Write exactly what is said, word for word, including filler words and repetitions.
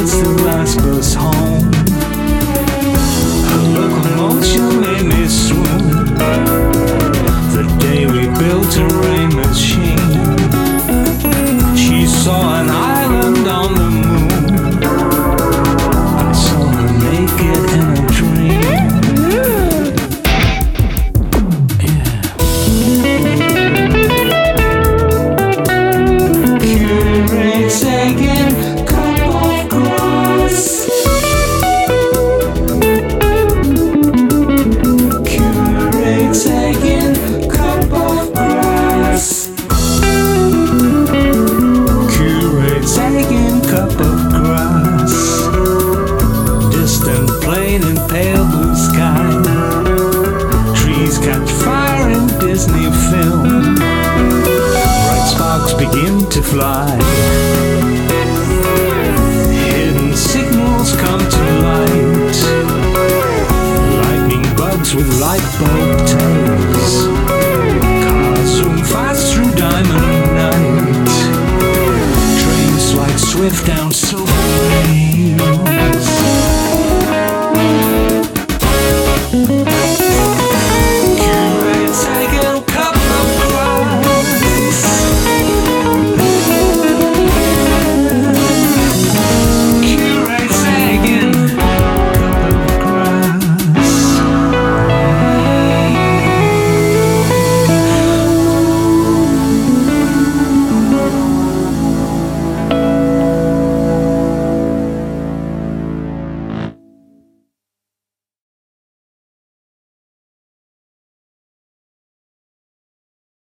waits the last bus home. Her locomotion made me swoon. The day we built a rain machine, she saw an island on the moon. I saw her naked in a dream. Yeah. Curate's again, cup of grass. Curate's again, cup of grass. Curate's again, cup of grass. Distant plane in pale blue sky. Trees catch fire in Disney film. Bright sparks begin to fly. Hidden signals come to light. Lightning bugs with light bulb tails. Cars zoom fast through diamond night. Trains slide swift down so